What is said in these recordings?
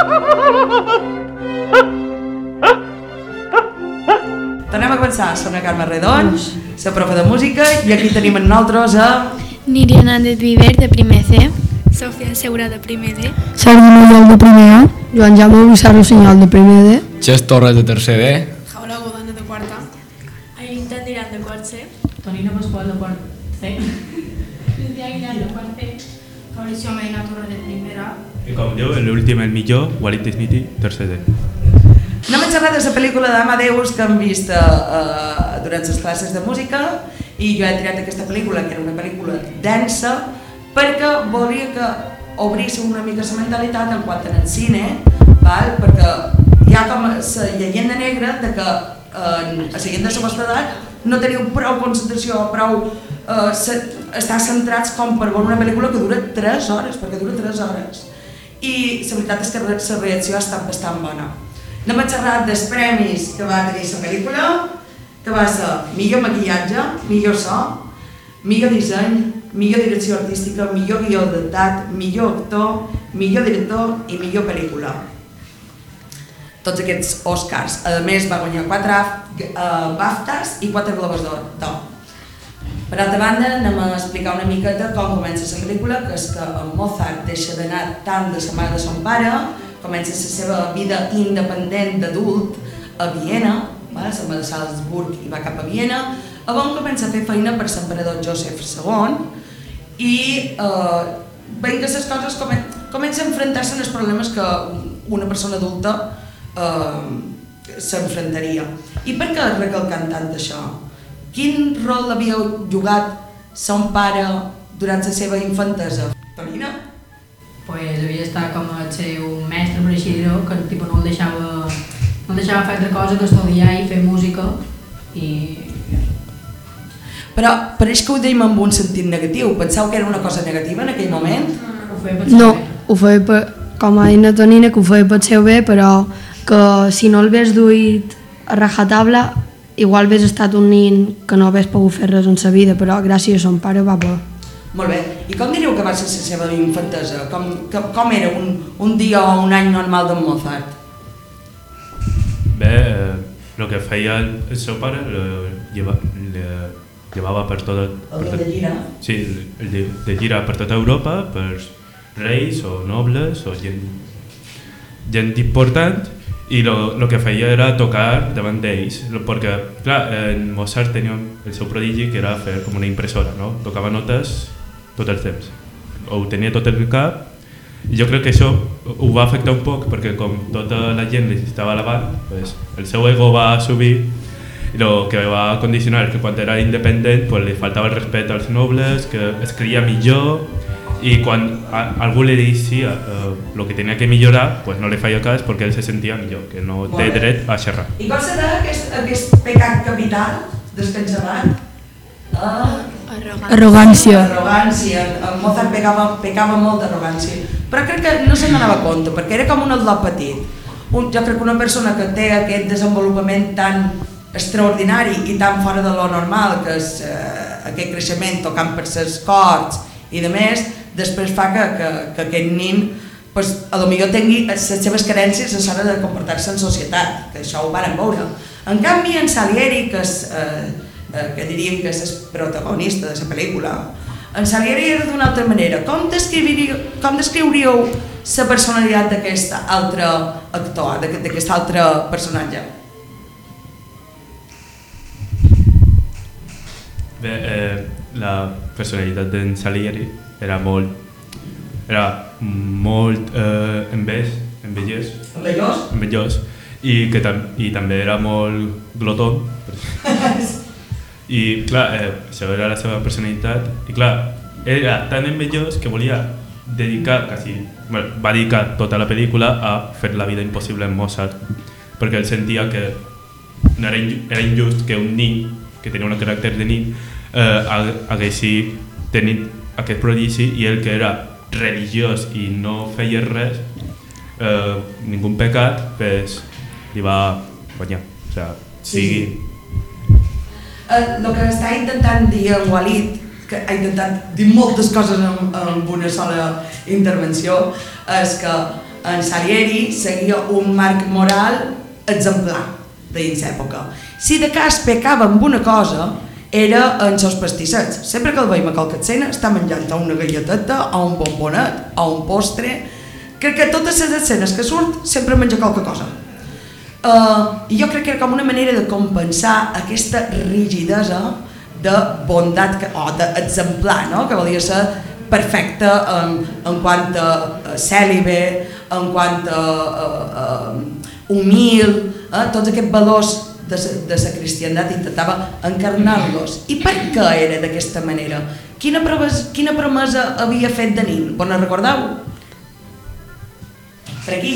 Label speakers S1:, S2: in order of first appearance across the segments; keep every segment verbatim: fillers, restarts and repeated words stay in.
S1: Tornem a començar, som la Carme Redons, la profe de música, i aquí tenim amb nosaltres a...
S2: Níria Hernández Viver, de primer C.
S3: Sofia Segura, de primer D.
S4: Sergi Mallol, de primer A. Joan Jaume Bissar Rossinyol, de primer D.
S5: Xes Torres, de tercer D.
S3: Jaula Godana, de quarta.
S6: Aïlita Diran, de quart C.
S7: Tonina Pasqual, de quart C.
S6: Lídia Aguilar, de quart C. Fabricio Medina Torres, de primer A.
S8: I com diu, l'últim el millor, Walid Smithy, tercer D.
S1: No m'he xerrat de la pel·lícula d'Amadeus que hem vist uh, durant les classes de música, i jo he triat aquesta pel·lícula, que era una pel·lícula densa, perquè volia que obríssim una mica la mentalitat en quant al cine, val? Perquè hi ha com la llegenda negra de que eh, a la gent de la vostra edat no teniu prou concentració, prou eh, estar centrats com per veure una pel·lícula que dura tres hores, perquè dura tres hores. I la veritat és que la reacció ha estat bastant bona. No m'he xerrat dels premis que va tenir la pel·lícula, que va ser millor maquillatge, millor so, millor disseny, millor direcció artística, millor guió adaptat, millor actor, millor director i millor pel·lícula. Tots aquests Oscars. A més va guanyar quatre uh, BAFTAs i quatre Globus d'Or. Per altra banda, anem a explicar una miqueta com comença la pel·lícula, que és que en Mozart deixa d'anar tant de la mare de son pare, comença la seva vida independent d'adult a Viena, va de Salzburg i va cap a Viena, on comença a fer feina per l'emperador Josep segon i eh, veient que les coses comen comença a enfrontar-se als problemes que una persona adulta eh, s'enfrontaria. I per què recalcant tant això? Quin rol havia jugat son pare durant la seva infantesa? Tonina?
S7: Pues havia estat com el seu mestre, per així dir-ho, que tipo, no el deixava, no el deixava fer altra cosa que estudiar i fer música. I...
S1: Però pareix que ho dèiem amb un sentit negatiu. Penseu que era una cosa negativa en aquell moment?
S7: Ho feia per
S4: No,
S7: bé.
S4: ho feia per, com a Ina Tonina, que ho feia per seu bé, però que si no el hagués duit a rajatabla, igual hagués estat un nin que no hagués pogut fer res en sa vida, però gràcies a son pare va bé.
S1: Molt bé. I com diríeu que va ser la seva infantesa? Com, com, com era un, un dia o un any normal d'en Mozart?
S8: Bé, eh, lo que feia el, el seu pare lo lleva, le, llevava per tot...
S1: El dia de gira?
S8: Sí, el de, de gira per tota Europa, per reis o nobles o gent, gent important, i lo, lo que feia era tocar davant d'ells, perquè, clar, en Mozart tenia el seu prodigi que era fer com una impressora, no? Tocava notes tot el temps, ho tenia tot el cap, i jo crec que això ho va afectar un poc, perquè com tota la gent li estava alabant, pues, el seu ego va subir, i el que va condicionar que quan era independent pues, li faltava el respecte als nobles, que es creia millor, i quan a, algú li deia el uh, que tenia que millorar, pues no li feia cas perquè ell se sentia millor, que no té dret a xerrar.
S1: I qual serà aquest, aquest pecat capital del que ens abat? Ah,
S4: Arrogància.
S1: Arrogància. En Mozart pecava, pecava molt d'arrogància. Però crec que no se n'anava compte, perquè era com un atlot petit. Un, jo crec que una persona que té aquest desenvolupament tan extraordinari i tan fora de lo normal, que és eh, aquest creixement tocant per les corts i de més, després fa que, que, que aquest nin pues, a lo millor tingui les seves carències a l'hora de comportar-se en societat, que això ho van veure. En canvi, en Salieri, que, és, eh, eh, que diríem que és el protagonista de la pel·lícula, en Salieri era d'una altra manera. Com descriuríeu, com descriuríeu la personalitat d'aquest altre actor, d'aquest altre personatge?
S8: Bé, eh, la personalitat d'en Salieri era molt, era molt eh, enveix, envellós,
S1: envellós?
S8: envellós i, que tam i també era molt glotón. I clar, eh, això era la seva personalitat, i clar, era tan envellós que volia dedicar, quasi, bueno, va dedicar tota la pel·lícula a fer la vida impossible en Mozart, perquè ell sentia que no era, inju era injust que un nin, que tenia un caràcter de nin, eh, hagués tenit aquest prodigi, i ell que era religiós i no feia res, eh, ningú pecat, pues, li va guanyar. O sigui, sigui...
S1: Sí, sí. El que està intentant dir en Walid, que ha intentat dir moltes coses en, en una sola intervenció, és que en Salieri seguia un marc moral exemplar dins l'època. Si de cas pecava amb una cosa, era en els pastissets. Sempre que el veiem a qualque escena està menjant o una galleteta, o un bombonet, o un postre. Crec que totes les escenes que surt sempre menja qualque cosa. Uh, I jo crec que era com una manera de compensar aquesta rigidesa de bondat que, o d'exemplar, no? Que volia ser perfecta en, en quant a uh, cèlibe, en quant a uh, uh, humil, eh? Tots aquests valors de la cristiandat intentava encarnar-los. I per què era d'aquesta manera? Quina, proves, quina promesa havia fet de nin? Vos no recordeu? Per aquí.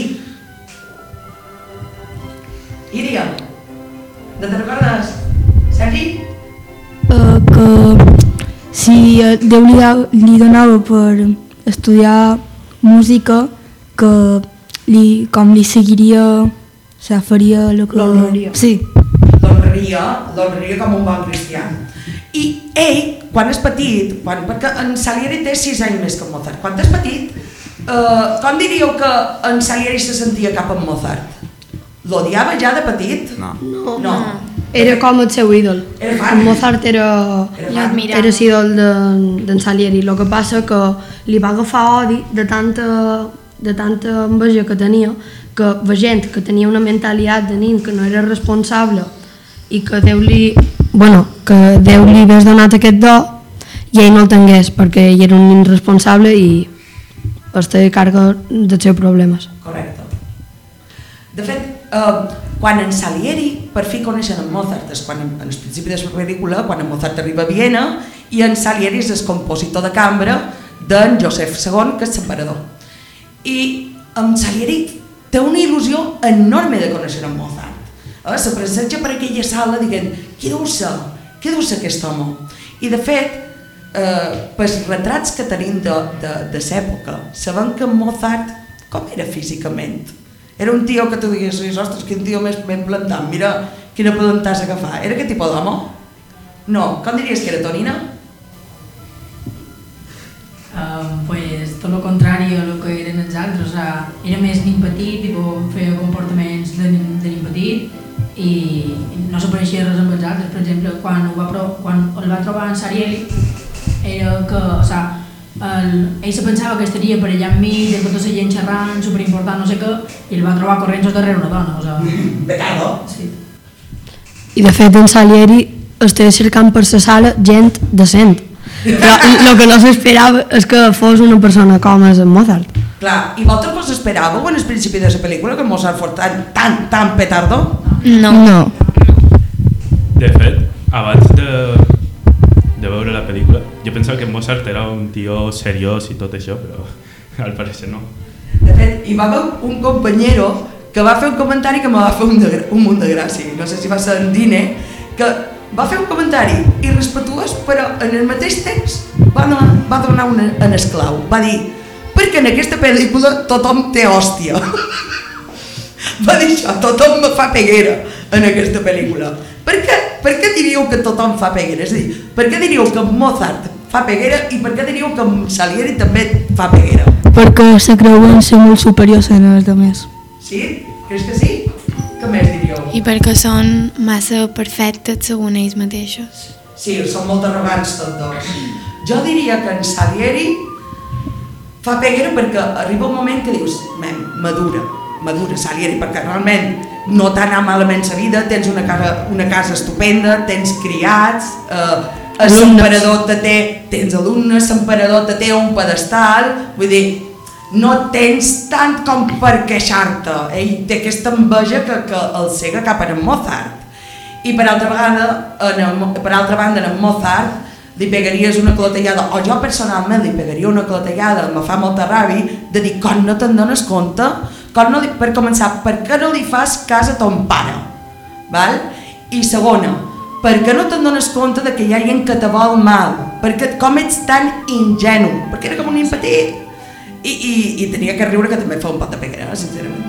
S1: Iria, no te recordes? Sergi?
S6: Uh, que si Déu li, li donava per estudiar música, que li, com li seguiria, o sigui, faria el que...
S4: L'honraria.
S6: Sí.
S1: L'honraria, l'honraria com un bon cristià. I ell, quan és petit, quan, perquè en Salieri té sis anys més que en Mozart, quan és petit, eh, com diríeu que en Salieri se sentia cap en Mozart? L'odiava ja de petit?
S5: No.
S4: No.
S1: No.
S4: Era com el seu ídol.
S1: Era fan.
S4: Mozart era,
S1: Era fan.
S4: era l'ídol d'en Salieri. El que passa que li va agafar odi de tanta, de tanta enveja que tenia, que veient que tenia una mentalitat de nin que no era responsable i que Déu li, bueno, que Déu li hagués donat aquest do i ell no el tingués perquè ell era un nin responsable i es té càrrega dels seus problemes.
S1: Correcte. De fet, eh, quan en Salieri per fi coneixen en Mozart, és quan, en el principi de la pel·lícula, quan en Mozart arriba a Viena i en Salieri és el compositor de cambra d'en Josep segon, que és l'emperador. I en Salieri té una il·lusió enorme de conèixer en Mozart. Eh? Se preseja per aquella sala dient qui deu ser? Què deu ser aquest home? I de fet, eh, pels retrats que tenim de, de, de l'època, sabem que Mozart com era físicament? Era un tio que tu digues, ostres, quin tio més ben plantat, mira quina plantassa que fa. Era aquest tipus d'home? No, com diries que era, Tonina?
S7: Um, pues tot el contrari a el que eren els altres, o sigui, era més nin petit, tipo, feia comportaments de nin, de nin petit i no s'apareixia res amb els altres. Per exemple, quan, ho va, quan el va trobar en Salieri, era que, o sigui, el, ell se pensava que estaria per allà enmig, de tota la gent xerrant, superimportant, no sé què, i el va trobar corrents darrere una dona, o sigui...
S1: Becado?
S7: Sí.
S4: I de fet en Salieri estava cercant per la sala gent decent. Però el que no s'esperava és que fos una persona com és en Mozart.
S1: Clar, i vosaltres vos esperàveu en el principi de la pel·lícula que Mozart fos tan, tan, tan petardo?
S2: No.
S4: No.
S8: De fet, abans de, de veure la pel·lícula, jo pensava que Mozart era un tio seriós i tot això, però al parecer no.
S1: De fet, hi va haver un companyero que va fer un comentari que me va fer un, de, un munt de gràcia. No sé si va ser en Dine, que va fer un comentari irrespetuós, però en el mateix temps va donar, va donar una, en esclau. Va dir, perquè en aquesta pel·lícula tothom té hòstia. Va dir això, tothom me fa peguera en aquesta pel·lícula. Per què, per què diríeu que tothom fa peguera? És a dir, per què diríeu que Mozart fa peguera i per què diríeu que Salieri també fa peguera?
S6: Perquè se creuen ser molt superiors a els altres.
S1: Sí? Creus que sí? Què més diríeu?
S2: I perquè són massa perfectes segons ells mateixos.
S1: Sí, són molt arrogants tots dos. Jo diria que en Salieri fa peguera perquè arriba un moment que dius, men, madura, madura Salieri, perquè realment no t'ha anat malament la vida, tens una casa, una casa estupenda, tens criats, eh, l'emperador te té, tens alumnes, l'emperador te té un pedestal, vull dir, no tens tant com per queixar-te. Ell té aquesta enveja que, que el cega cap en Mozart. I per altra vegada, en el, per altra banda, en Mozart li pegaries una clotellada, o jo personalment li pegaria una clotellada, me fa molta ràbia, de dir, com no te'n dones compte? Com no li, per començar, per què no li fas cas a ton pare? Val? I segona, per què no te'n dones compte de que hi ha gent que te vol mal? Perquè com ets tan ingenu? Perquè era com un nen petit. I, i, i tenia que riure que també fa un pot de peguera, sincerament.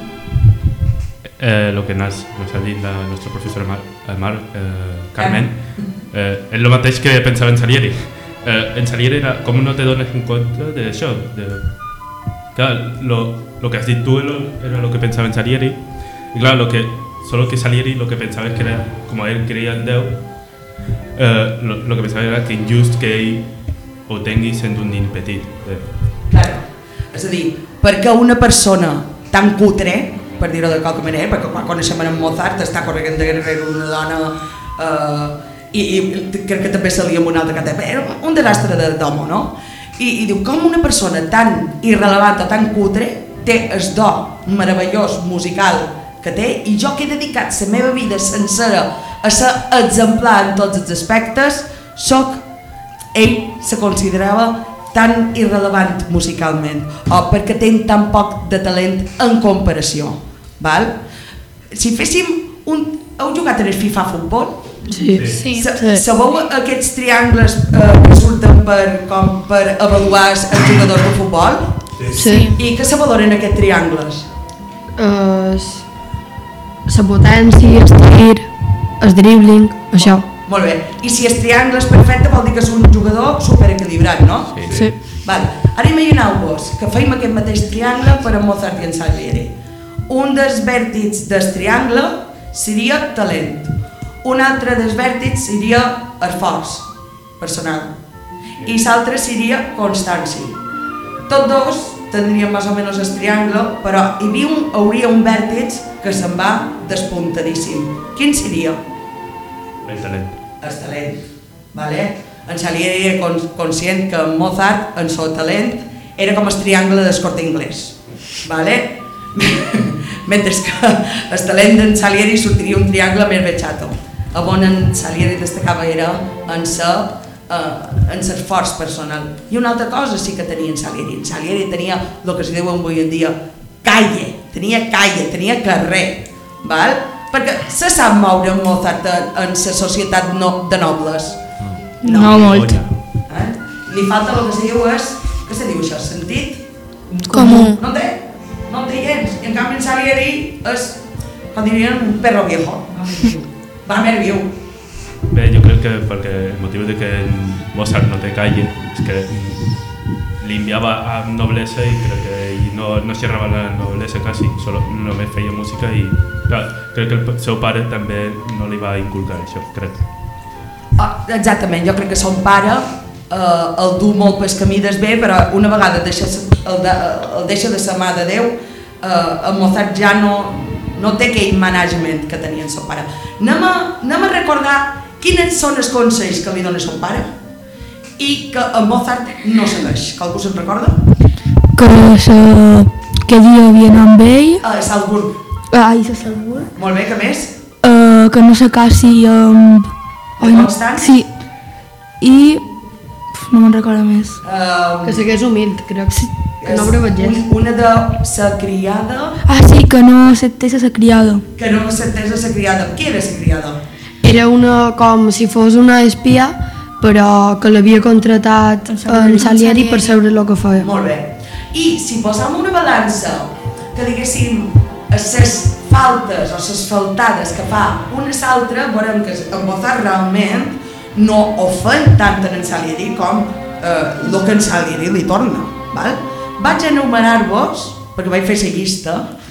S8: Eh, lo que nos, nos ha dit la nostra professora Mar, Mar eh, Carmen, eh, és el mateix que pensava en Salieri. Eh, en Salieri era com no te dones en compte d'això, de Claro, lo, lo que has dicho tú era lo que pensaba en Salieri. Y claro, lo que, solo que Salieri lo que pensaba es que era, como él creía en Déu, eh, lo, lo que pensaba era que injust que ell ho tingui sent un nin petit. Eh.
S1: Claro. És a dir, perquè una persona tan cutre, per dir-ho de qualque manera, perquè quan coneixem en Mozart està corrent darrere una dona eh, i, i crec que també salia amb un altre cantant, era un desastre d'home, no? I, i diu, com una persona tan irrelevant o tan cutre té el do meravellós musical que té i jo que he dedicat la meva vida sencera a ser exemplar en tots els aspectes, soc, ell se considerava tan irrelevant musicalment o perquè tenc tan poc de talent en comparació. Val? Si féssim un... Heu jugat en el FIFA Futbol?
S4: Sí.
S3: Sí.
S1: Sabeu aquests triangles eh, que surten per, com per avaluar els jugadors de futbol?
S4: Sí.
S1: I què se valoren aquests triangles?
S4: Uh, la potència, el tir, el dribbling, això.
S1: Molt bé. I si el triangle és perfecte vol dir que és un jugador superequilibrat, no?
S4: Sí.
S1: Vale. Ara imagineu-vos que feim aquest mateix triangle per a Mozart i en Salieri. Un dels vèrtits del triangle seria talent. Un altre dels vèrtits seria esforç personal i l'altre seria constància. Tots dos tindrien més o menys el triangle, però hi havia un, hauria un vèrtex que se'n va despuntadíssim. Quin seria?
S8: El talent.
S1: El talent. Vale? En Salieri era conscient que Mozart, en seu talent, era com el triangle del Corte Inglés. Vale? Mentre que el talent d'en Salieri sortiria un triangle més vechato. On en Salieri destacava era en l'esforç personal. I una altra cosa sí que tenia en Salieri. En Salieri tenia el que es diu avui en dia calle, tenia calle, tenia carrer. Val? Perquè se sap moure Mozart en la societat no, de nobles?
S6: No, no molt.
S1: Eh? Li falta el que se diu és, què se diu això, sentit?
S2: Comú.
S1: No té, no té gens. I en canvi en Salieri és, com dirien, un perro viejo. Va més viu.
S8: Bé, jo crec que perquè el motiu de que Mozart no té calle és que li enviava a noblesa i crec que ell no, no xerrava la noblesa quasi, solo, només feia música i clar, crec que el seu pare també no li va inculcar això, crec.
S1: Ah, exactament, jo crec que son pare eh, el du molt pel camí del bé, però una vegada deixa, el, de, el deixa de ser mà de Déu, eh, el Mozart ja no, no té aquell management que tenia el seu pare. Anem a, anem a recordar quins són els consells que li dona son pare i que el Mozart no segueix. Que algú se'n recorda?
S6: Que, se, que dia havia anat amb ell.
S1: A Salzburg.
S6: Ai, a Salzburg.
S1: Molt bé, què més?
S6: Uh, que no se casi amb...
S1: De Constance?
S6: Sí. I... no me'n recordo més.
S1: Uh,
S4: Que segueix humil, crec.
S6: Sí.
S4: Que no brevegés.
S1: un, una de sa criada
S6: Ah, sí, que no acceptés a sa criada.
S1: que no acceptés a sa criada. Qui era sa criada?
S4: Era una com si fos una espia, però que l'havia contratat en Salieri per saber el que feia.
S1: Molt bé. I si posam una balança que diguéssim les faltes o les faltades que fa una i l'altra, veurem que en Mozart realment no ofèn tant en Salieri com eh, el que en Salieri li torna. Val? Vaig enumerar-vos, perquè vaig fer la llista,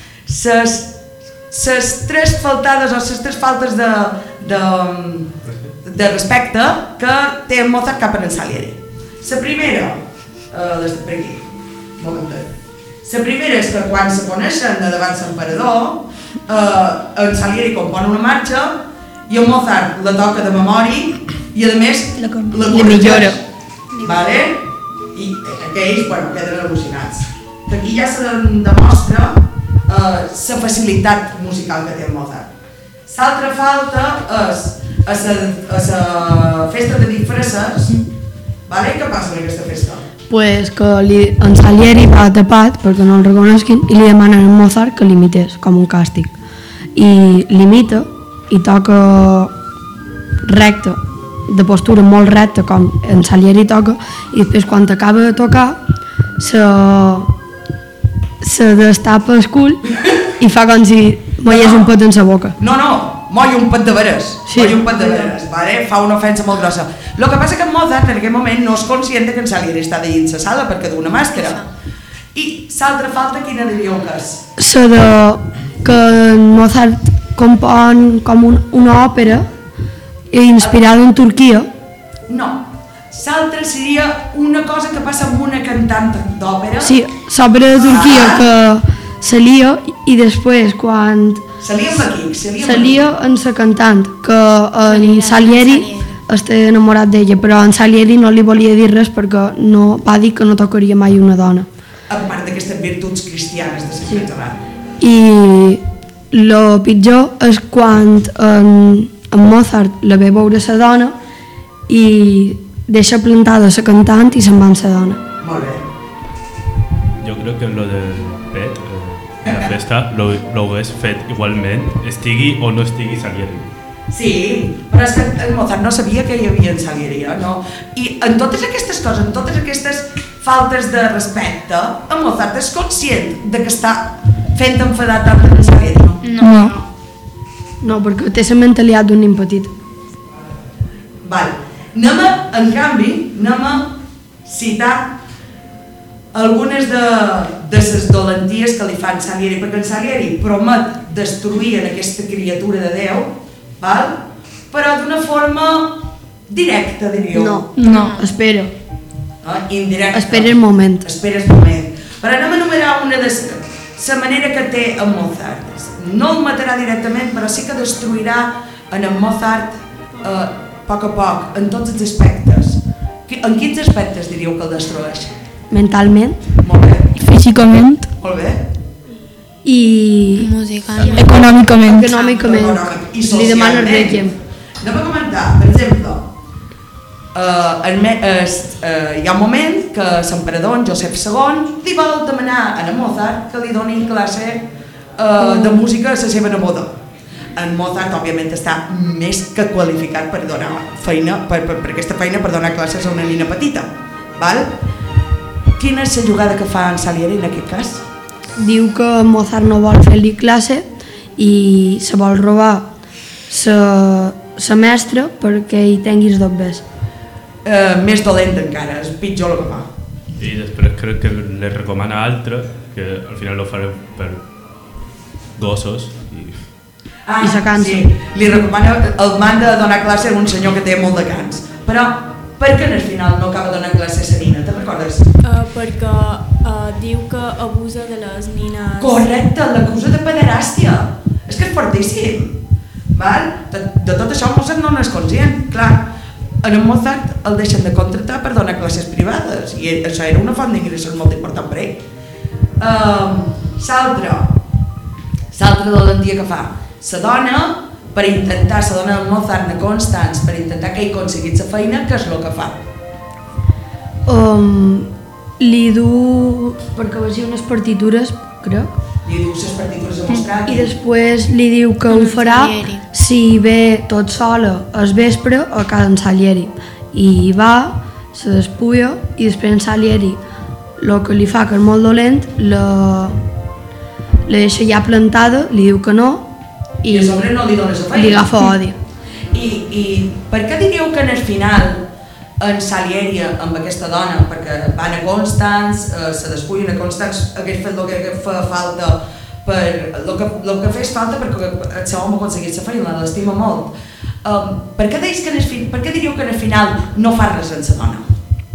S1: les tres faltades o les tres faltes de, de, de respecte que té en Mozart cap a en Salieri. La primera, eh, des de per aquí, momentet. La primera és que quan se coneixen de davant l'emperador, eh, en Salieri compon una marxa i en Mozart la toca de memòria i a més la, la
S4: millora.
S1: Vale? I aquells, bueno, queden al·lucinats. Aquí ja se demostra la eh, facilitat musical que té en Mozart. L'altra falta és a la festa de disfresses. Vale? Què passa en aquesta festa?
S4: Pues que li, en Salieri va tapat perquè no el reconeguin i li demanen a Mozart que l'imités com un càstig. I l'imita i toca recte, de postura molt recta com en Salieri toca, i després quan acaba de tocar se, se destapa el cul i fa com si mollés un pet en sa boca.
S1: No, no, molla un pet de veres,
S4: sí.
S1: molla un pet de veres, vale? Fa una ofensa molt grossa. El que passa que en Mozart en aquell moment no és conscient que en Salieri està dins la sala perquè du una màscara I l'altra falta quina diríeu que és?
S4: La de que Mozart compon com un, una òpera inspirada en Turquia.
S1: No, l'altra seria una cosa que passa amb una cantant d'òpera.
S4: Sí, l'òpera de Turquia ah. que salia i després quan...
S1: Salia amb aquí, salia amb
S4: Salia en la cantant, que en Salieri està enamorat d'ella, però en Salieri no li volia dir res perquè no, va dir que no tocaria mai una dona.
S1: A part d'aquestes virtuts cristianes de Sant Català.
S4: I el pitjor és quan en, en Mozart la ve veure la dona i deixa plantada la cantant i se'n va amb la dona.
S1: Molt bé.
S8: Jo crec que lo del pet, eh, la festa, lo, lo hagués fet igualment, estigui o no estigui Salieri.
S1: Sí, però és que en Mozart no sabia que hi havia en Salieri, no? I en totes aquestes coses, en totes aquestes faltes de respecte, en Mozart és conscient de que està fent enfadat amb en Salieri, no?
S4: No. No, perquè té la mentalitat d'un nen petit.
S1: Val. Anem a, en canvi, anem a citar algunes de, de les dolenties que li fan Salieri, perquè en Salieri promet destruir en aquesta criatura de Déu, val? Però d'una forma directa, diríeu.
S4: No, no, espera.
S1: Ah, indirecta.
S4: Espera el moment.
S1: Espera el moment. Però anem a enumerar una de la manera que té en Mozart. No el matarà directament, però sí que destruirà en en Mozart eh, a poc a poc, en tots els aspectes. En quins aspectes diríeu que el destrueix?
S4: Mentalment.
S1: Molt bé.
S6: Físicament.
S1: Molt bé.
S4: I...
S2: Musicalment.
S6: Econòmicament.
S4: Econòmicament.
S1: I
S4: li demana
S1: socialment.
S4: règim.
S1: Anem a comentar, per exemple, uh, en me, uh, hi ha un moment que l'emperador Josep segon li vol demanar a Mozart que li doni classe uh, de música a la seva neboda. En Mozart, òbviament, està més que qualificat per donar feina, per, per, per aquesta feina, per donar classes a una nina petita. Val? Quina és la jugada que fa en Salieri en aquest cas?
S4: Diu que Mozart no vol fer-li classe i se vol robar la mestra perquè hi tinguis dobbes.
S1: Uh, més dolent encara, és pitjor el que fa.
S8: I després crec que li recomana altre, que al final ho faré per gossos. I...
S1: Ah,
S4: I se cansa.
S1: sí, li recomana, el manda a donar classe a un senyor que té molt de cans. Però per què al final no acaba donant classe a la nina, te'n recordes?
S5: Uh, perquè uh, diu que abusa de les nines...
S1: Correcte, l'acusa de pederàstia. És que és fortíssim. Val? De, de tot això Mozart no n'és conscient, clar. En Mozart el deixen de contractar per donar classes privades i això era una font d'ingressos molt important per ell. Um, L'altra, l'altra dolentia que fa, la dona, per intentar, la dona del Mozart de Constance, per intentar que ell aconseguís la feina, què és el que fa?
S4: Um, li du, perquè va ser unes partitures, crec,
S1: Li diu les partitures a mostrar
S4: i després li diu que ho farà si ve tot sola al vespre a casa en Salieri. I va, se despulla i després en Salieri, el que li fa que és molt dolent, la, la deixa ja plantada, li diu que no
S1: i, I a sobre no li dona la feina.
S4: Li agafa odi.
S1: I, I per què diríeu que en el final en Salieri amb aquesta dona, perquè van a Constance, eh, se despullen a Constance, hagués fet el que fa falta per el que, el que fes falta perquè el seu home aconseguís la feina, l'estima molt. Um, per, què que en el, per què diríeu que en el final no fa res amb la dona?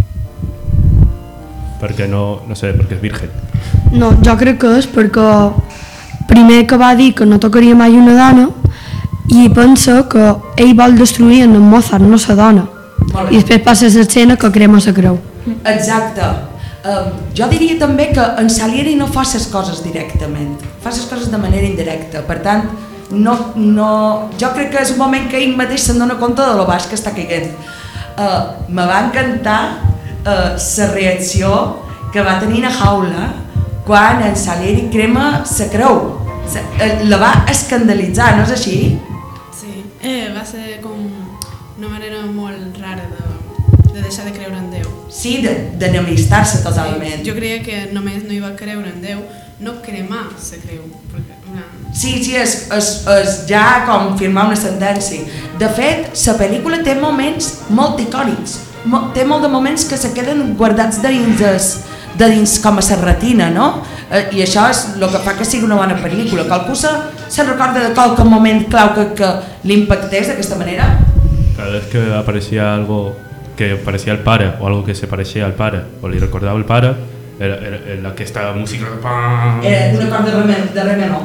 S8: Perquè no, no sé, perquè és virgen.
S4: No, jo crec que és perquè primer que va dir que no tocaria mai una dona i pensa que ell vol destruir en Mozart, no la dona. I després passa l'escena que crema la creu.
S1: Exacte. Um, jo diria també que en Salieri no fa les coses directament, fa les coses de manera indirecta, per tant, no, no, jo crec que és un moment que ell mateix se'n dona compte de lo baix que està caient. Uh, me va encantar uh, la reacció que va tenir a Jaula quan en Salieri crema la creu. La va escandalitzar, no és així?
S3: Sí, eh, va ser com una manera molt rara de, de deixar de creure en Déu.
S1: Sí, d'enemistar-se totalment.
S3: Sí, jo creia que només no hi va creure en Déu, no cremar la creu. Perquè una...
S1: Sí, sí, és, és, és ja com firmar una sentència. De fet, la pel·lícula té moments molt icònics, té molt de moments que se queden guardats dins, es, de dins com a la retina, no? Eh, I això és el que fa que sigui una bona pel·lícula. Qualcú se, se recorda de qualque moment clau que, que l'impactés d'aquesta manera?
S8: Cada vez que aparecía algo que parecía el pare o algo que se parecía al pare o le recordaba el pare, era, era, era la que esta música...
S1: Era un acord de re, de re menor.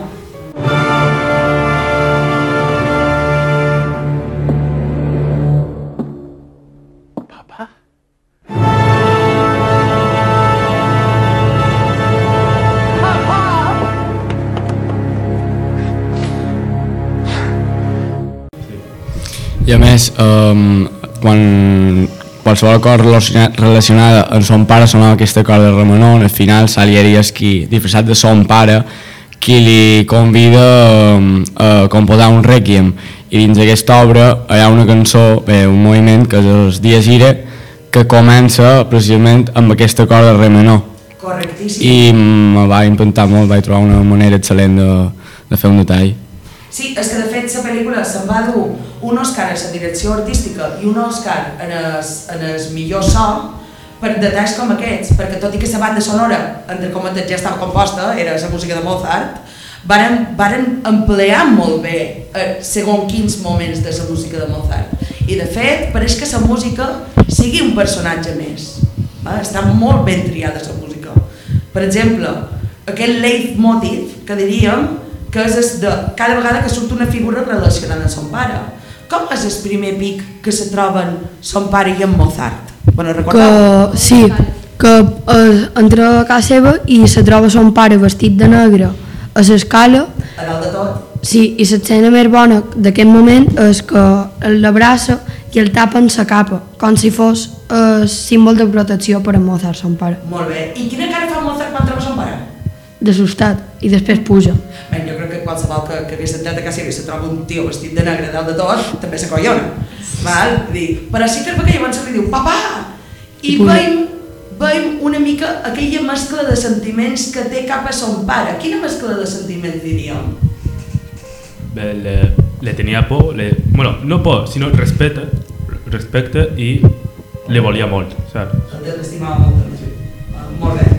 S9: I a més, um, quan qualsevol cosa relacionada amb son pare sonava aquesta cosa de re menor, al final Salieri és qui, disfressat de son pare, qui li convida um, a composar un rèquiem, i dins d'aquesta obra hi ha una cançó, bé, un moviment que és el Dies Irae, que comença precisament amb aquesta cosa de re menor.
S1: Correctíssim.
S9: I me va impactar molt, vaig trobar una manera excel·lent de, de fer un detall.
S1: Sí, és que de fet la pel·lícula se'n va dur un Òscar a la direcció artística i un Òscar en el, en el millor so per detalls com aquests, perquè tot i que la banda sonora, entre cometes, ja estava composta, era la música de Mozart, varen, varen emplear molt bé eh, segons quins moments de la música de Mozart. I de fet, pareix que la música sigui un personatge més. Va? Està molt ben triada la música. Per exemple, aquest leitmotiv que diríem que és de cada vegada que surt una figura relacionada amb son pare. Com és el primer pic que se troben son pare i en Mozart? Bueno, recordeu?
S4: Que, sí, que eh, entra a casa seva i se troba son pare vestit de negre a l'escala.
S1: A dalt de tot?
S4: Sí, i l'escena més bona d'aquest moment és que l'abraça i el tapa en sa capa, com si fos el símbol de protecció per a Mozart, son pare.
S1: Molt bé. I quina cara fa Mozart quan troba son pare?
S4: D'assustat, i després puja.
S1: Bé, jo crec que qualsevol que, que hagués entrat a casa i se troba un tio vestit de negre dalt de tot, també s'acollona. Val? Però sí que és que llavors li diu, papà! I veiem, veiem una mica aquella mescla de sentiments que té cap a son pare. Quina mescla de sentiments diríem?
S8: Bé, le, le tenia por, le, bueno, no por, sinó respecte, respecte i le volia molt, saps?
S1: L'estimava molt, sí. Molt bé.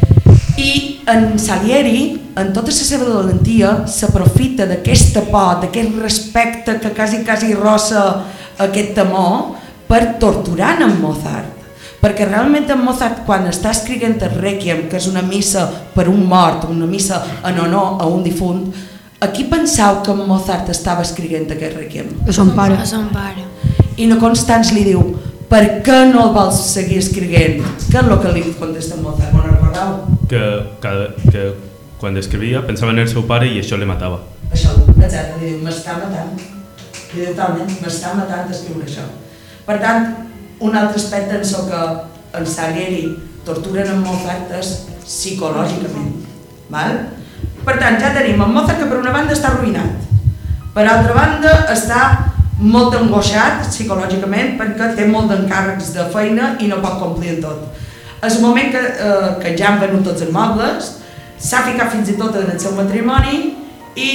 S1: I en Salieri, en tota la seva valentia, s'aprofita d'aquesta por, d'aquest respecte que quasi, quasi rossa aquest temor per torturar en Mozart. Perquè realment en Mozart, quan està escrivint el Rèquiem, que és una missa per un mort, una missa en honor a un difunt, a qui pensau que Mozart estava escrivint aquest Rèquiem?
S4: A son pare.
S2: A son pare.
S1: I no Constance li diu, per què no el vols seguir escrivint? Què és el que li contesta Mozart? No recordeu?
S8: Que, cada, que quan escrivia pensava en el seu pare i això le matava.
S1: Això, exacte, li diu, m'està matant. Li diu talment, m'està matant d'escriure això. Per tant, un altre aspecte en el que en Salieri torturen en Mozart és psicològicament. Val? Per tant, ja tenim en Mozart que per una banda està arruïnat. Per altra banda està molt angoixat psicològicament perquè té molt d'encàrrecs de feina i no pot complir tot. És un moment que, eh, que ja han venut tots els mobles, s'ha ficat fins i tot en el seu matrimoni i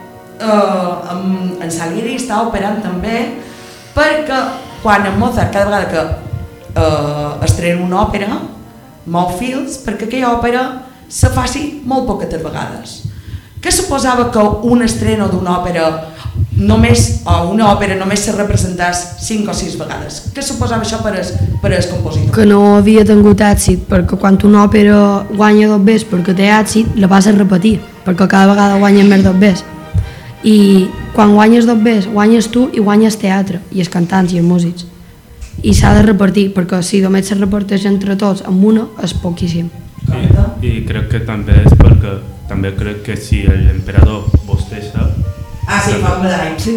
S1: eh, en, en Salieri està operant també perquè quan en Mozart cada vegada que eh, estrena una òpera mou fils perquè aquella òpera se faci molt poques vegades. Què suposava que un estreno d'una òpera només, o una òpera només se representés cinc o sis vegades? Què suposava això per al per al compositor?
S4: Que no havia tingut èxit, perquè quan una òpera guanya dos bes perquè té èxit, la vas a repetir, perquè cada vegada guanyes més dos bes. I quan guanyes dos bes, guanyes tu i guanyes teatre, i els cantants i els músics. I s'ha de repartir, perquè si només se reparteix entre tots amb una, és poquíssim.
S8: I, i crec que també és perquè també crec que si l'emperador bosteja...
S1: Ah, sí, fa un medall.
S4: Sí.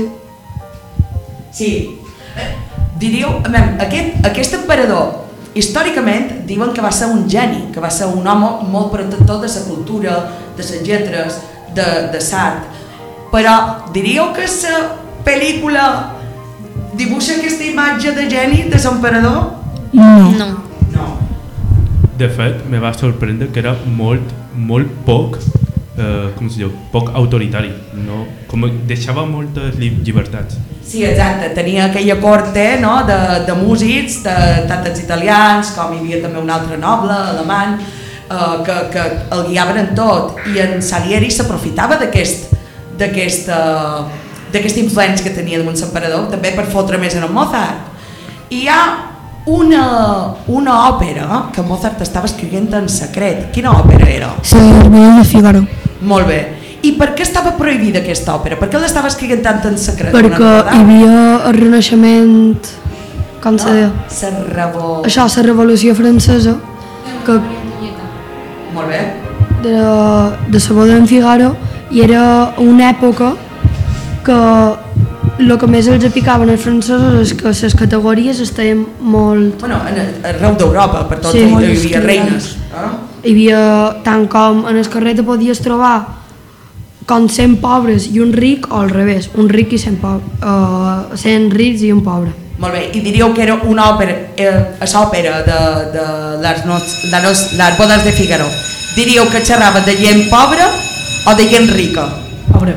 S1: Sí. Eh, diríeu, aquest, aquest emperador, històricament, diuen que va ser un geni, que va ser un home molt protector de la cultura, de les lletres, de, de l'art. Però diríeu que la pel·lícula dibuixa aquesta imatge de geni de l'emperador?
S6: No.
S2: No.
S1: No.
S8: De fet, me va sorprendre que era molt, molt poc, eh, com se diu, poc autoritari. No? Com deixava moltes llibertats.
S1: Sí, exacte, tenia aquella corte, no?, de, de músics, de, tant els italians com hi havia també un altre noble, alemany, uh, que, que el guiaven en tot, i en Salieri s'aprofitava d'aquest d'aquesta d'aquesta influència que tenia damunt l'emperador també per fotre més en el Mozart. I hi ha una, una òpera que Mozart estava escrivint en secret. Quina òpera era?
S6: L'Hermana de Figaro.
S1: Molt bé. I per què estava prohibida aquesta òpera? Per què l'estava escrivint tant en secret?
S4: Perquè hi havia el Renaixement, com se diu?
S1: La revol...
S4: Això, la Revolució Francesa, que
S1: Molt bé.
S4: de, de la boda d'en Figaro, i era una època que el que més els picaven els francesos és que les categories estaven molt...
S1: Bueno, arreu d'Europa, per tot,
S4: Sí,
S1: hi
S4: molt
S1: havia reines.
S4: discriminats.
S1: Eh?
S4: Hi havia, tant com en el carrer te podies trobar com cent pobres i un ric, o al revés, un ric i cent, pobre, uh, cent rics i un pobre.
S1: Molt bé, i diríeu que era una òpera, eh, l'òpera de, de les, nos, de nos, les bodes de Figaro, diríeu que xerrava de gent pobra o de gent rica?
S7: Pobre.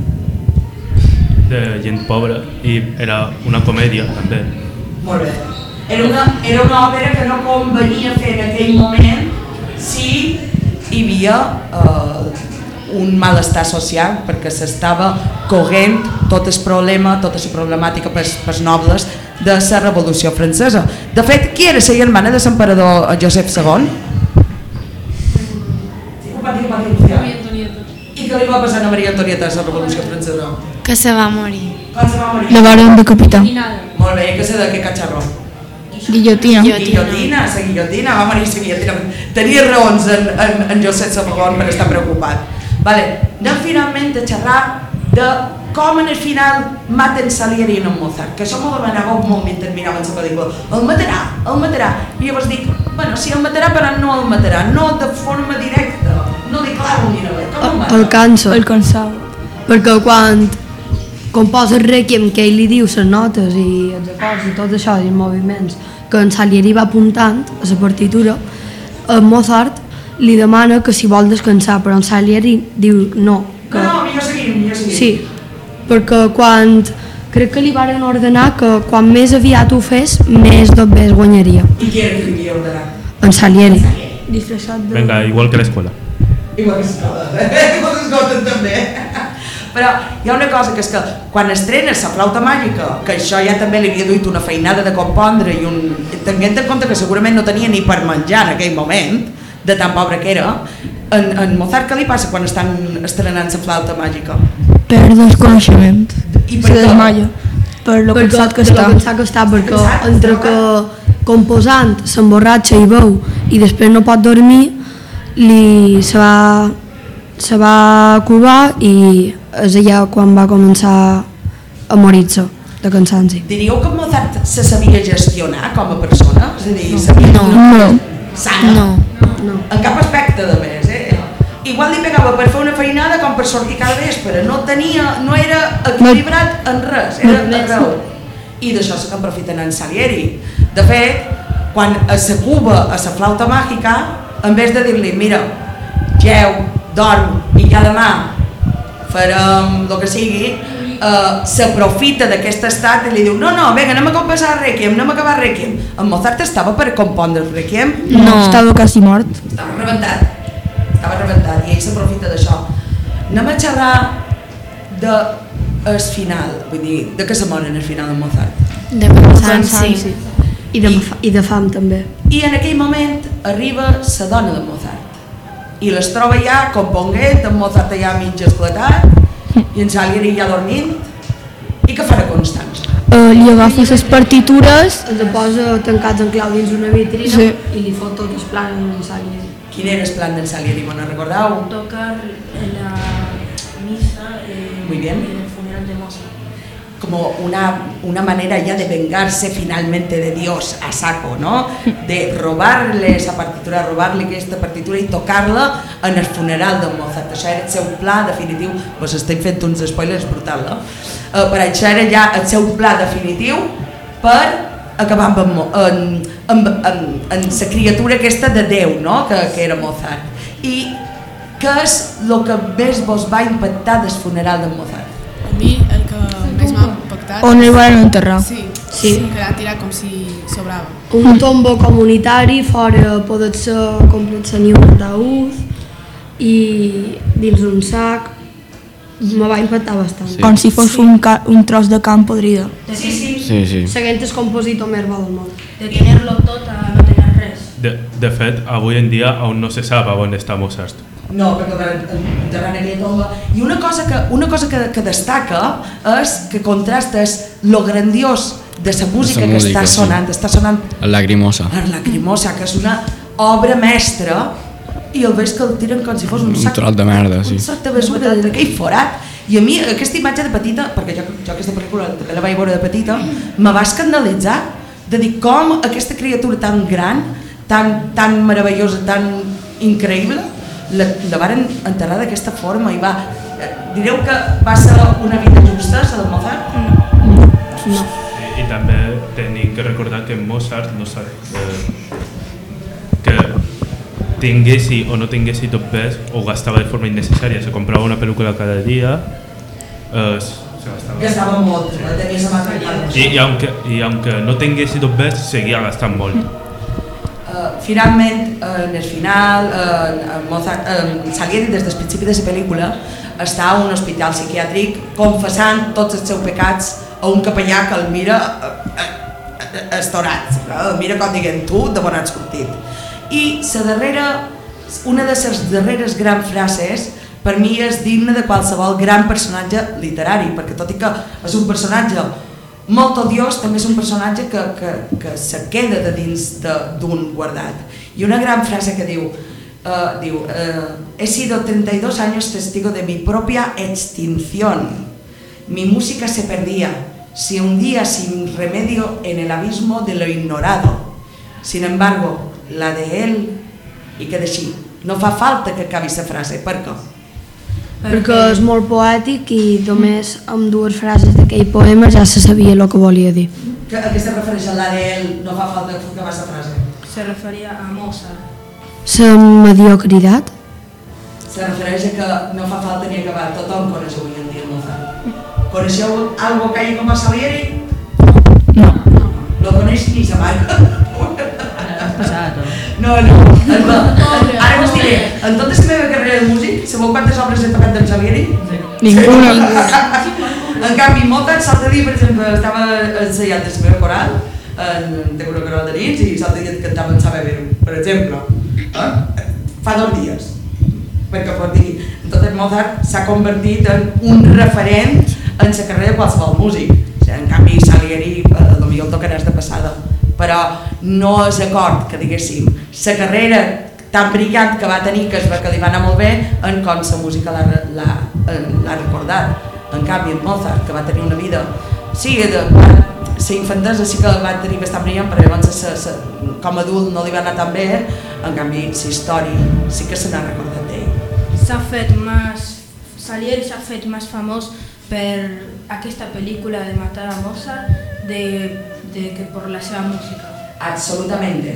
S8: De gent pobra, i era una comèdia també.
S1: Molt bé. Era una, era una òpera que no convenia fer en aquell moment si hi havia eh, un malestar social, perquè s'estava coguent tot el problema, tota la problemàtica pels, pels nobles de la Revolució Francesa. De fet, qui era la germana de l'emperador Josep segon? I què li va passar a Maria Antonieta a la Revolució Francesa?
S2: Que se va morir.
S1: Com se va morir?
S6: La varen decapitar.
S1: Molt bé, que sé de què catxarró?
S6: Guillotina.
S1: Guillotina, la guillotina, va morir la guillotina. Tenia raons en, en, en Josep segon per estar preocupat. Vale. Anem finalment a xerrar de com en el final maten Salieri en Mozart, que això m'ho demanava molt mentre mirava la pel·lícula. El matarà, el matarà. I llavors dic, bueno, sí, el matarà, però no el matarà, no de forma directa, no li clavo ni res. Com el mata?
S4: El cansa.
S6: El cansava.
S4: Perquè quan composa el Requiem, que ell li diu les notes i els acords i tot això, i els moviments, que en Salieri va apuntant a la partitura, en Mozart li demana que si vol descansar, però en Salieri diu no. Que...
S1: No, no, millor seguim, millor seguim.
S4: Sí, perquè quan... Crec que li varen ordenar que quan més aviat ho fes, més d'obès guanyaria.
S1: I qui era que li havia ordenat?
S4: En Salieri.
S6: Disfressat de...
S8: Vinga, igual que l'escola.
S1: Igual que s'escola, igual que s'escola també. Però hi ha una cosa, que és que quan estrenes la flauta màgica, que això ja també li havia duit una feinada de compondre i un... tenint en compte que segurament no tenia ni per menjar en aquell moment, de tan pobre que era, en, en Mozart què li passa quan estan estrenant la flauta màgica?
S6: Perd el coneixement.
S1: I per
S6: Se
S1: què?
S6: desmaia. Per lo cansat que
S4: per
S6: està.
S4: lo cansat que està, perquè
S1: Cansat,
S4: entre que composant s'emborratxa i veu i després no pot dormir, li se va, se va cubar i és allà quan va començar a morir-se de cansanci.
S1: Diríeu que Mozart se sabia gestionar com a persona? És a dir, sabia...
S2: No.
S6: No.
S1: Sana?
S2: No.
S4: No.
S1: En cap aspecte de més, eh? Igual li pegava per fer una feinada com per sortir cada vespre, no tenia, no era equilibrat en res, era arreu. I d'això se n'aprofiten en Salieri. De fet, quan se cuba a la flauta màgica, en vez de dir-li, mira, geu, dorm i ja demà farem el que sigui, Uh, s'aprofita d'aquest estat i li diu no, no, vinga, anem a compassar el Requiem, anem a acabar el Requiem. En Mozart estava per compondre el Requiem?
S6: No. Estava quasi mort.
S1: Estava rebentat, estava rebentat i ell s'aprofita d'això. Anem a xerrar de el final, vull dir, de què se moren al final de Mozart.
S2: De cansanci.
S4: I de, I de fam també.
S1: I en aquell moment arriba la dona de Mozart i les troba ja componguent, en Mozart ja mig esclatat i en Salieri ja dormint. I què farà Constança?
S6: Uh, li agafa les partitures.
S4: Els posa tancats en clau dins una vitrina
S6: Sí.
S4: i li fot tot el plan en el Salieri.
S1: Quin era el plan d'en Salieri, me'n recordeu?
S5: Tocar en la misa eh,
S1: Muy bien.
S5: en el funeral de Mozart.
S1: Como una, una manera ya de vengarse finalmente de Dios a saco, ¿no? De robarle esa partitura, robarle aquesta partitura i tocar-la en el funeral de Mozart. Això era el seu pla definitiu, doncs estem fent uns spoilers brutal, no? Uh, per això era ja el seu pla definitiu per acabar amb, amb, amb, amb, amb, amb la criatura aquesta de Déu, no? Que, que era Mozart. I què és el que més vos va impactar del funeral de Mozart?
S3: A mi el que més m'ha impactat...
S6: On el van enterrar.
S3: Sí,
S4: Sí.
S3: Que l'ha tirat com si sobrava.
S4: Un tombo comunitari, fora poder ser comprar-se ni un ataúd i dins un sac. Me va impactar bastant.
S6: Sí. Com si fos un, ca un tros de camp podrida.
S4: Sí, sí.
S9: Sí, sí.
S4: Seguint el compositor més bo del món.
S7: De tenerlo tot a no tener res.
S8: De, de fet, avui en dia aún no se sap a on està Mozart.
S1: No, perquè enterrant aquella tomba. I una cosa que, una cosa que, que destaca és que contrastes lo grandiós de la música,
S9: música
S1: que està
S9: sí.
S1: sonant, està sonant
S9: El Lacrimosa.
S1: per Lacrimosa, que és una obra mestra, i el veig que el tiren com si fos un
S9: Un
S1: sac,
S9: trot de merda, sí.
S1: un sac de basura d'aquell forat. I a mi aquesta imatge de petita, perquè jo, jo aquesta pel·lícula també la vaig veure de petita, me va escandalitzar de dir com aquesta criatura tan gran, tan, tan meravellosa, tan increïble, la, la varen enterrar d'aquesta forma i va... Eh, direu que va ser una vida justa, la de Mozart?
S4: No. No.
S8: I, i també tenim que recordar que Mozart no sap eh, que tinguessi o no tinguessi tot pes o gastava de forma innecessària, se comprava una pel·lícula cada dia, eh, se gastava...
S1: Gastava molt, tenia sa mà trencada.
S8: I, i, aunque, I aunque no tinguessi tot pes, seguia gastant molt.
S1: Uh, finalment, uh, en el final, uh, Mozart, uh, Salieri des del principi de la pel·lícula està a un hospital psiquiàtric confessant tots els seus pecats a un capellà que el mira uh, uh, estorat, el mira com dient tu de bon has sortit. I la darrera, una de les darreres grans frases per mi és digna de qualsevol gran personatge literari, perquè tot i que és un personatge molt odiós, també és un personatge que, que, que se queda de dins d'un guardat. I una gran frase que diu, uh, diu uh, he sido treinta y dos años testigo de mi propia extinción. Mi música se perdía, se hundía sin remedio en el abismo de lo ignorado. Sin embargo, la de él, i queda així. No fa falta que acabi la frase, per què?
S4: Perquè és molt poètic i només amb dues frases d'aquell poema ja se sabia el que volia dir.
S1: Que, a què se refereix a la d'ell? No fa falta que acabi la frase.
S7: Se referia a Mozart.
S4: La mediocritat?
S1: Se refereix a que no fa falta ni acabar. Tothom coneix avui en dia Mozart. Coneixeu algo que hagi com a Salieri?
S6: No.
S1: No coneix ni sa marca.
S7: Has passat, o?
S1: No, no. Ara us diré, en tota la meva carrera de músic, sabeu quantes obres he tocat d'en Salieri?
S6: Ninguna.
S1: En canvi, Mozart, l'altre dia, per exemple, estava ensaiant la meva coral, en té una coral de nits, i l'altre dia cantava en Saber Vero, per exemple. Eh? Fa dos dies. Perquè pot dir, entonces Mozart s'ha convertit en un referent en la carrera de qualsevol músic. O sigui, en canvi, Salieri, potser el tocaràs de passada, però no és acord que diguéssim la carrera tan brillant que va tenir, que es va que li va anar molt bé, en com la música l'ha recordat. En canvi, en Mozart, que va tenir una vida, sí, de, la infantesa sí que va tenir bastant brillant, però llavors sa, sa, com a adult no li va anar tan bé, en canvi la història sí que se n'ha recordat d'ell.
S5: S'ha fet més, Salieri s'ha fet més famós per aquesta pel·lícula de Matar a Mozart de, de que per la seva música.
S1: Absolutamente.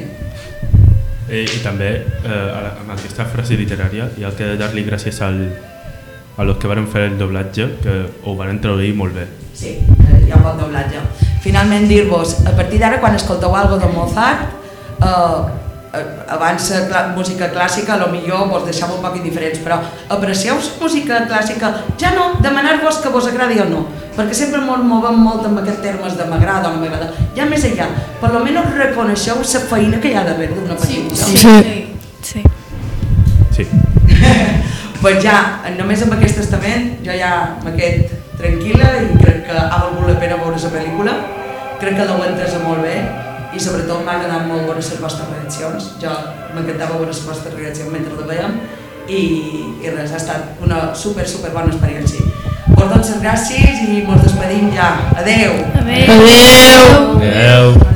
S8: Eh, I també, eh, amb aquesta frase literària, hi ha que dar-li gràcies al, a los que van fer el doblatge, que ho van traduir molt bé.
S1: Sí, hi ha un bon doblatge. Finalment dir-vos, a partir d'ara quan escolteu algo de Mozart, eh, abans la música clàssica, a lo millor vos deixava un poc indiferents, però aprecieu música clàssica, ja no demanar-vos que vos agradi o no, perquè sempre ens movem molt amb aquests termes de m'agrada o no m'agrada, ja més enllà, per lo menys reconeixeu la feina que hi ha darrere d'una pel·lícula.
S5: Sí, sí.
S2: Sí.
S8: Sí.
S1: Pues ja, només amb aquest testament, jo ja me quedo tranquil·la i crec que ha valgut la pena veure la pel·lícula, crec que l'heu entesa molt bé, i sobretot m'ha agradat molt veure les vostres reaccions. Jo m'encantava veure les vostres reaccions mentre la veiem i, i res, ha estat una super, super bona experiència. Us dono les gràcies i ens despedim ja. Adeu!
S2: Adeu!
S8: Adeu!